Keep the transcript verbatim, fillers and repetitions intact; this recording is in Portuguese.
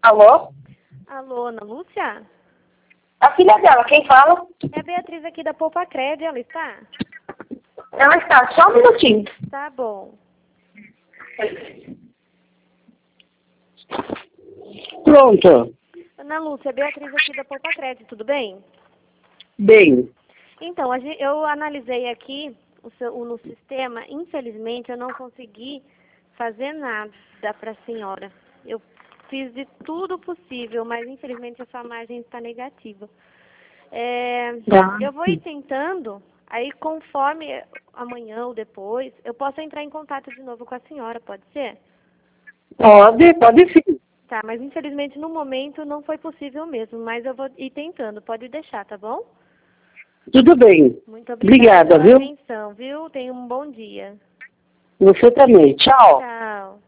Alô? Alô, Ana Lúcia? A filha dela, quem fala? É a Beatriz aqui da Poupa Cred, ela está? Ela está, só um minutinho. Tá bom. Pronto. Ana Lúcia, é Beatriz aqui da Poupa Cred, tudo bem? Bem, Então, a gen- eu analisei aqui o seu, o- no sistema, infelizmente eu não consegui fazer nada para a senhora. Eu fiz de tudo possível, mas infelizmente a sua margem está negativa. É, tá. eu vou ir tentando, aí conforme amanhã ou depois, eu posso entrar em contato de novo com a senhora, pode ser? Pode, pode sim. Tá, mas infelizmente no momento não foi possível mesmo, mas eu vou ir tentando, pode deixar, tá bom? Tudo bem. Muito obrigada Obrigada, pela viu? atenção, viu? Tenha um bom dia. Você também. Tchau. Tchau.